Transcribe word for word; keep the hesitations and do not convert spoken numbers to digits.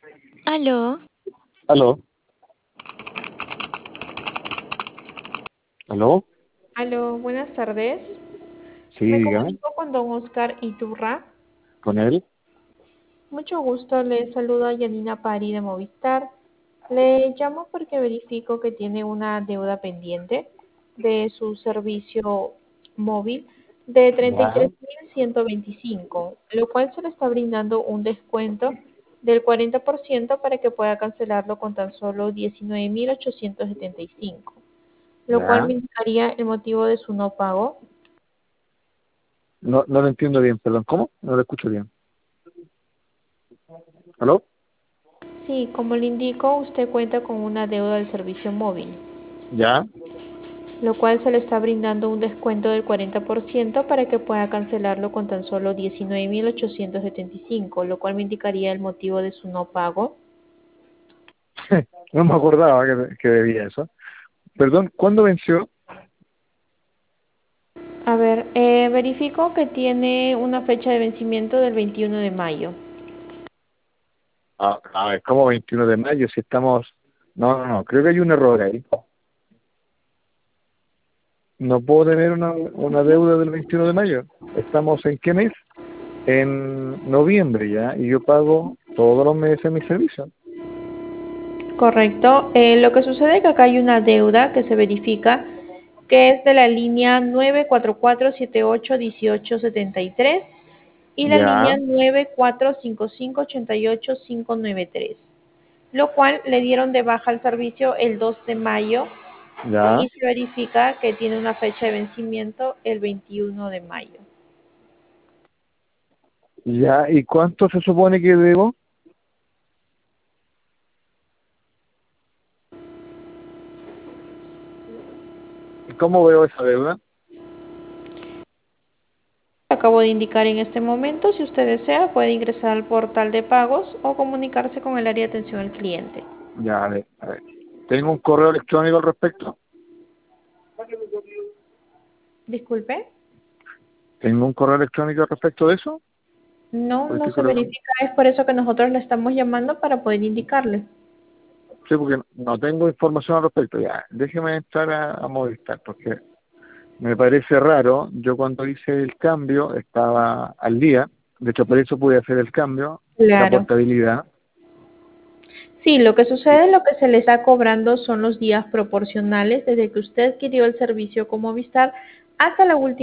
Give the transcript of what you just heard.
Aló, Aló, aló, aló, buenas tardes. sí, Me dígame, comunico con don Oscar Iturra. con él. Mucho gusto, le saluda Yanina Pari de Movistar. Le llamo porque verifico que tiene una deuda pendiente de su servicio móvil de treinta y Ya, tres mil ciento veinticinco, lo cual se le está brindando un descuento del cuarenta por ciento para que pueda cancelarlo con tan solo diecinueve mil ochocientos setenta y cinco, lo cual ya. me indicaría el motivo de su no pago. No, no lo entiendo bien, perdón. ¿Cómo? No lo escucho bien. ¿Aló? Sí, como le indico, usted cuenta con una deuda del servicio móvil, Ya, lo cual se le está brindando un descuento del cuarenta por ciento para que pueda cancelarlo con tan solo diecinueve mil ochocientos setenta y cinco, lo cual me indicaría el motivo de su no pago. no me acordaba que, que debía eso. Perdón, ¿cuándo venció? A ver, eh, verifico que tiene una fecha de vencimiento del veintiuno de mayo. Ah, a ver, ¿cómo veintiuno de mayo? Si estamos... No, no, no, creo que hay un error ahí. No puedo tener una, una deuda del veintiuno de mayo. ¿Estamos en qué mes? En noviembre ya, y yo pago todos los meses mi servicio. Correcto. Eh, lo que sucede es que acá hay una deuda que se verifica que es de la línea nueve cuatro cuatro siete ocho uno ocho siete tres y la Ya, línea nueve cuatro cinco cinco ocho ocho cinco nueve tres, lo cual le dieron de baja al servicio el dos de mayo ya, y se verifica que tiene una fecha de vencimiento el veintiuno de mayo. ya. ¿Y cuánto se supone que debo? ¿Cómo veo esa deuda? Acabo de indicar en este momento, si usted desea, puede ingresar al portal de pagos o comunicarse con el área de atención al cliente. Ya, a ver, a ver. ¿Tengo un correo electrónico al respecto? Disculpe. ¿Tengo un correo electrónico al respecto de eso? No, Pues no estoy se colocando. verifica, es por eso que nosotros le estamos llamando para poder indicarle. Sí, porque no tengo información al respecto. Ya, déjeme entrar a, a Movistar, porque me parece raro. Yo cuando hice el cambio estaba al día. De hecho, por eso pude hacer el cambio, la Claro. portabilidad. Sí, lo que Y, sucede, lo que se le está cobrando son los días proporcionales desde que usted adquirió el servicio como Movistar hasta la última